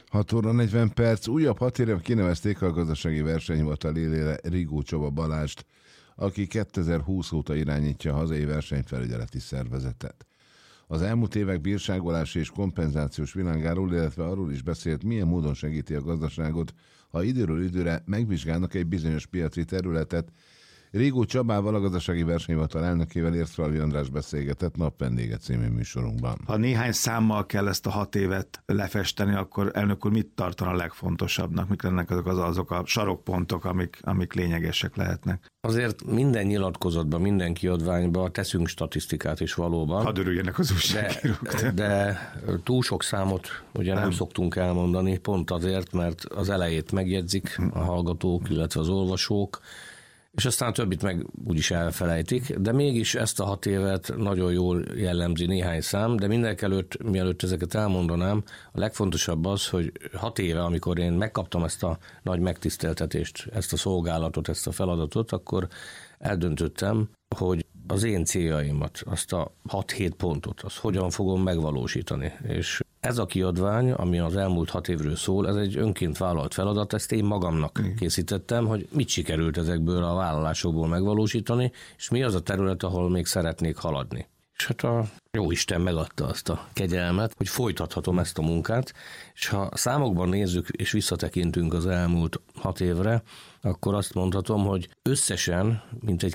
6 óra 40 perc. Újabb 6 éve kinevezték a gazdasági versenyhivatal élére Rigó Csaba Balást, aki 2020 óta irányítja a hazai versenyfelügyeleti szervezetet. Az elmúlt évek bírságolási és kompenzációs világáról, illetve arról is beszélt, milyen módon segíti a gazdaságot, ha időről időre megvizsgálnak egy bizonyos piaci területet. Rigó Csabával, a gazdasági versenyhivatal elnökével, Értfalvi András beszélgetett Napvendége című műsorunkban. Ha néhány számmal kell ezt a 6 évet lefesteni, akkor elnök úr mit tartana a legfontosabbnak? Mik lennek azok a sarokpontok, amik lényegesek lehetnek? Azért minden nyilatkozatban, minden kiadványban teszünk statisztikát is valóban. Hadd örüljenek az újságírók. De túl sok számot ugye nem szoktunk elmondani, pont azért, mert az elejét megjegyzik a hallgatók, illetve az olvasók, és aztán a többit meg úgyis elfelejtik, de mégis ezt a 6 évet nagyon jól jellemzi néhány szám, de mindenekelőtt, mielőtt ezeket elmondanám, a legfontosabb az, hogy 6 éve, amikor én megkaptam ezt a nagy megtiszteltetést, ezt a szolgálatot, ezt a feladatot, akkor eldöntöttem, hogy az én céljaimat, azt a 6-7 pontot, azt hogyan fogom megvalósítani. És ez a kiadvány, ami az elmúlt 6 évről szól, ez egy önként vállalt feladat, ezt én magamnak készítettem, hogy mit sikerült ezekből a vállalásokból megvalósítani, és mi az a terület, ahol még szeretnék haladni. És hát a Jóisten megadta azt a kegyelmet, hogy folytathatom ezt a munkát, és ha számokban nézzük és visszatekintünk az elmúlt 6 évre, akkor azt mondhatom, hogy összesen mintegy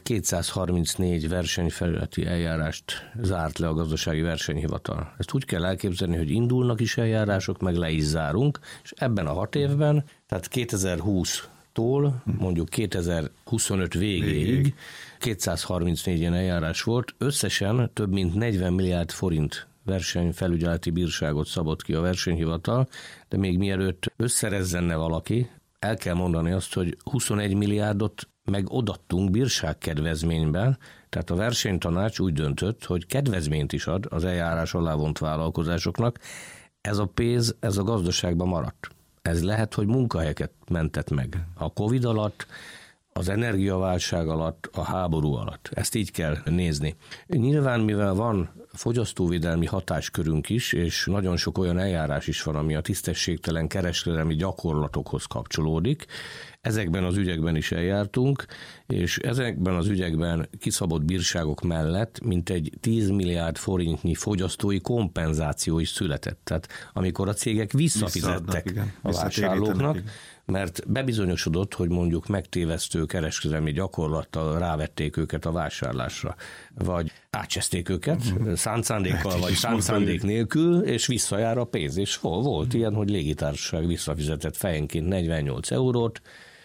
234 versenyfelületi eljárást zárt le a gazdasági versenyhivatal. Ezt úgy kell elképzelni, hogy indulnak is eljárások, meg le is zárunk, és ebben a 6 évben, tehát 2020-tól mondjuk 2025 végéig 234 ilyen eljárás volt, összesen több mint 40 milliárd forint versenyfelügyeleti bírságot szabott ki a versenyhivatal, de még mielőtt összerezzenne valaki, el kell mondani azt, hogy 21 milliárdot meg odattunk bírságkedvezményben, tehát a versenytanács úgy döntött, hogy kedvezményt is ad az eljárás alá vont vállalkozásoknak. Ez a pénz, ez a gazdaságban maradt. Ez lehet, hogy munkahelyeket mentett meg. A Covid alatt, az energiaválság alatt, a háború alatt. Ezt így kell nézni. Nyilván, mivel van fogyasztóvédelmi hatáskörünk is, és nagyon sok olyan eljárás is van, ami a tisztességtelen kereskedelmi gyakorlatokhoz kapcsolódik, ezekben az ügyekben is eljártunk, és ezekben az ügyekben kiszabott bírságok mellett mintegy 10 milliárd forintnyi fogyasztói kompenzáció is született. Tehát amikor a cégek visszafizettek a vásárlóknak, mert bebizonyosodott, hogy mondjuk megtévesztő kereskedelmi gyakorlattal rávették őket a vásárlásra, vagy átcseszték őket szánt szándékkal, vagy szánt szándék nélkül, és visszajár a pénz. És volt ilyen, hogy légitársaság visszafizetett fejenként 48 eurót,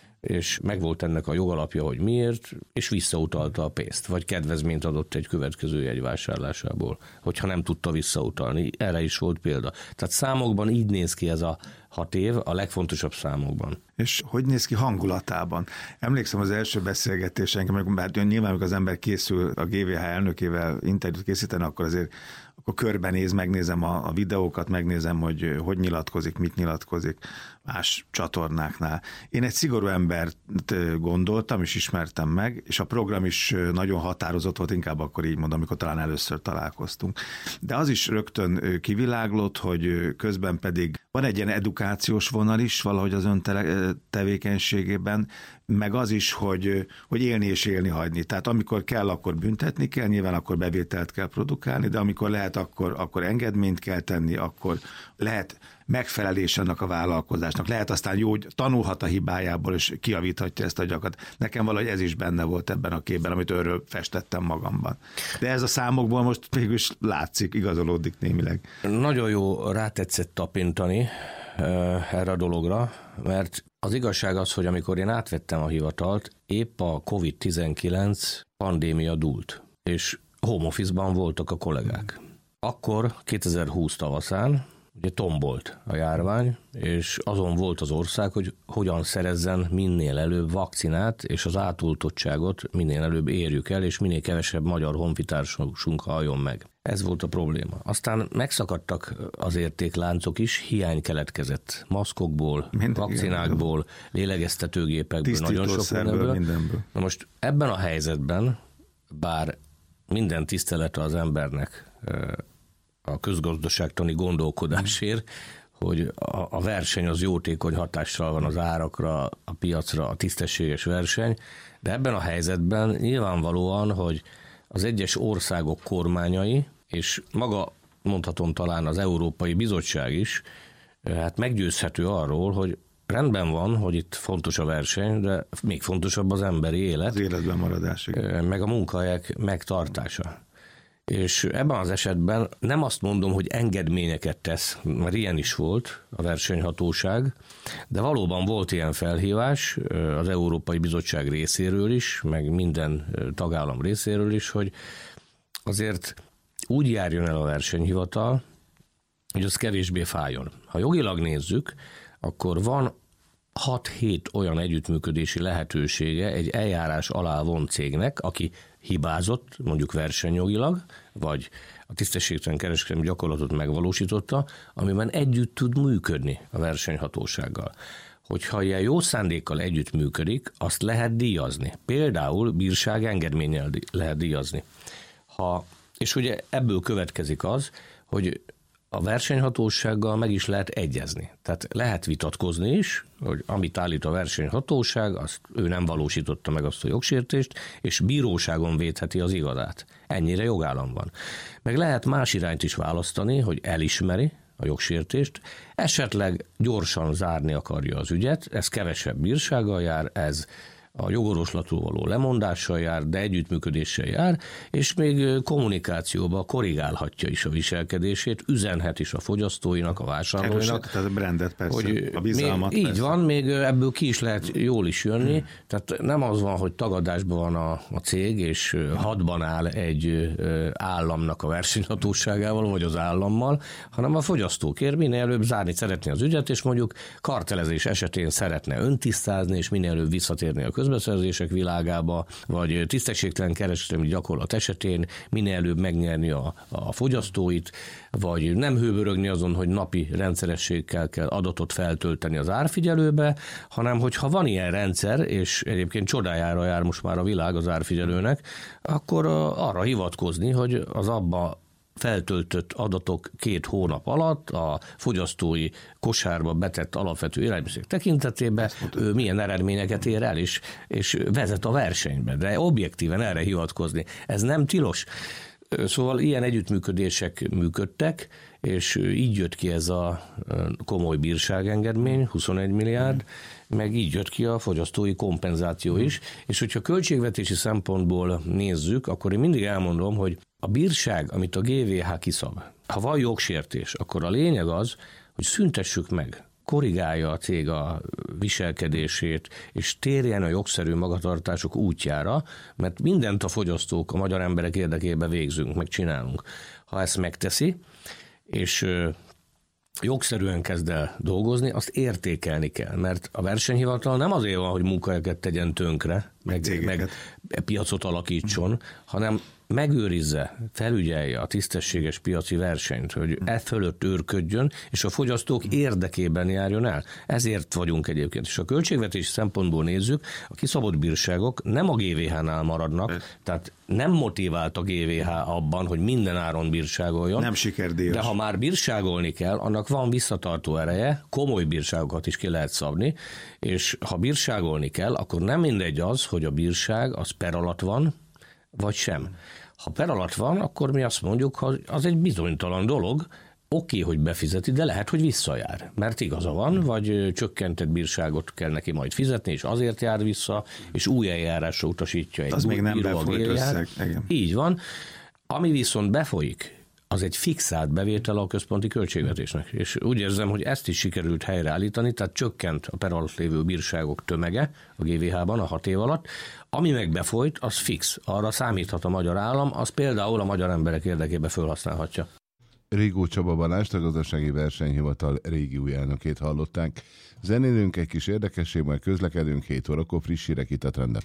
és megvolt ennek a jogalapja, hogy miért, és visszautalta a pénzt, vagy kedvezményt adott egy következő jegy vásárlásából, hogyha nem tudta visszautalni. Erre is volt példa. Tehát számokban így néz ki ez a 6 év, a legfontosabb számokban. És hogy néz ki hangulatában? Emlékszem az első beszélgetésenk, mert nyilván, amikor az ember készül a GVH elnökével interjút készíteni, akkor azért körbenéz, megnézem a videókat, megnézem, hogy nyilatkozik, mit nyilatkozik más csatornáknál. Én egy szigorú embert gondoltam, és ismertem meg, és a program is nagyon határozott volt, inkább akkor így mondom, amikor talán először találkoztunk. De az is rögtön kiviláglott, hogy közben pedig van egy ilyen edukációs vonal is valahogy az ön tevékenységében, meg az is, hogy élni és élni hagyni. Tehát amikor kell, akkor büntetni kell, nyilván akkor bevételt kell produkálni, de amikor lehet, akkor engedményt kell tenni, akkor lehet megfelelés annak a vállalkozásnak. Lehet aztán jó, hogy tanulhat a hibájából, és kijavíthatja ezt a gyakorlatot. Nekem valahogy ez is benne volt ebben a képben, amit őről festettem magamban. De ez a számokból most mégis látszik, igazolódik némileg. Nagyon jó rátetszett tapintani erre a dologra, mert az igazság az, hogy amikor én átvettem a hivatalt, épp a COVID-19 pandémia dúlt, és home office-ban voltak a kollégák. Akkor 2020 tavaszán ugye tombolt a járvány, és azon volt az ország, hogy hogyan szerezzen minél előbb vakcinát, és az átoltottságot minél előbb érjük el, és minél kevesebb magyar honfitársunk halljon meg. Ez volt a probléma. Aztán megszakadtak az értékláncok is, hiány keletkezett maszkokból, vakcinákból, lélegeztetőgépekből, nagyon sok mindenből. Na most ebben a helyzetben, bár minden tisztelete az embernek a közgazdaságtani gondolkodásért, hogy a verseny az jótékony hatással van az árakra, a piacra, a tisztességes verseny, de ebben a helyzetben nyilvánvalóan, hogy az egyes országok kormányai, és maga mondhatom talán az Európai Bizottság is, hát meggyőzhető arról, hogy rendben van, hogy itt fontos a verseny, de még fontosabb az emberi élet. Az életben maradás. Meg a munkahelyek megtartása. És ebben az esetben nem azt mondom, hogy engedményeket tesz, mert ilyen is volt a versenyhatóság, de valóban volt ilyen felhívás az Európai Bizottság részéről is, meg minden tagállam részéről is, hogy azért úgy járjon el a versenyhivatal, hogy az kevésbé fájjon. Ha jogilag nézzük, akkor van 6-7 olyan együttműködési lehetősége egy eljárás alá vont cégnek, aki hibázott, mondjuk versenyjogilag, vagy a tisztességtelen kereskedelmi gyakorlatot megvalósította, amiben együtt tud működni a versenyhatósággal. Hogyha ilyen jó szándékkal együtt működik, azt lehet díjazni. Például bírság engedménnyel lehet díjazni. És ugye ebből következik az, hogy a versenyhatósággal meg is lehet egyezni. Tehát lehet vitatkozni is, hogy amit állít a versenyhatóság, azt ő nem valósította meg azt a jogsértést, és bíróságon védheti az igazát. Ennyire jogállam van. Meg lehet más irányt is választani, hogy elismeri a jogsértést, esetleg gyorsan zárni akarja az ügyet, ez kevesebb bírsággal jár, ez a jogorvoslatról való lemondással jár, de együttműködéssel jár, és még kommunikációba korrigálhatja is a viselkedését, üzenhet is a fogyasztóinak, a vásárlóinak. Tehát a brandet persze, hogy a bizalmat. Így persze. Van, még ebből ki is lehet jól is jönni, tehát nem az van, hogy tagadásban van a cég, és hadban áll egy államnak a versenyhatóságával, vagy az állammal, hanem a fogyasztókért minél előbb zárni szeretné az ügyet, és mondjuk kartelezés esetén szeretne öntisztázni, és minél előbb visszatérni a közbeszerzések világába, vagy tisztességtelen kereskedelmi gyakorlat esetén minél előbb megnyerni a fogyasztóit, vagy nem hőbörögni azon, hogy napi rendszerességgel kell adatot feltölteni az árfigyelőbe, hanem hogyha van ilyen rendszer, és egyébként csodájára jár most már a világ az árfigyelőnek, akkor arra hivatkozni, hogy az abba feltöltött adatok 2 hónap alatt a fogyasztói kosárba betett alapvető élelmiszerek tekintetében ő milyen eredményeket ér el, és vezet a versenybe, de objektíven erre hivatkozni. Ez nem tilos. Szóval ilyen együttműködések működtek, és így jött ki ez a komoly bírságengedmény, 21 milliárd, meg így jött ki a fogyasztói kompenzáció is, és hogyha költségvetési szempontból nézzük, akkor én mindig elmondom, hogy a bírság, amit a GVH kiszab, ha van jogsértés, akkor a lényeg az, hogy szüntessük meg, korrigálja a cég a viselkedését, és térjen a jogszerű magatartások útjára, mert mindent a fogyasztók, a magyar emberek érdekében végzünk, meg csinálunk. Ha ezt megteszi, és jogszerűen kezd el dolgozni, azt értékelni kell, mert a versenyhivatal nem azért van, hogy munkahelyeket tegyen tönkre, meg piacot alakítson, hanem megőrizze, felügyelje a tisztességes piaci versenyt, hogy e fölött őrködjön, és a fogyasztók érdekében járjon el. Ezért vagyunk egyébként. És a költségvetési szempontból nézzük, a kiszabott bírságok nem a GVH-nál maradnak, tehát nem motivált a GVH abban, hogy minden áron bírságoljon. Nem sikerdíjas. De ha már bírságolni kell, annak van visszatartó ereje, komoly bírságokat is ki lehet szabni, és ha bírságolni kell, akkor nem mindegy az, hogy a bírság az per alatt van, vagy sem. Ha per alatt van, akkor mi azt mondjuk, hogy az egy bizonytalan dolog, oké, hogy befizeti, de lehet, hogy visszajár. Mert igaza van, vagy csökkentett bírságot kell neki majd fizetni, és azért jár vissza, és új eljárásra utasítja egy az még nem befolyt összeg. Így van. Ami viszont befolyik, az egy fixált bevétel a központi költségvetésnek. És úgy érzem, hogy ezt is sikerült helyreállítani, tehát csökkent a per alatt lévő bírságok tömege a GVH-ban a 6 év alatt. Ami meg befolyt, az fix. Arra számíthat a magyar állam, az például a magyar emberek érdekében felhasználhatja. Rigó Csaba Balást, a Gazdasági Versenyhivatal régi új elnökét hallották. Zenélünk egy kis érdekesség, majd közlekedünk, 7 órakor friss hírek itt a Trend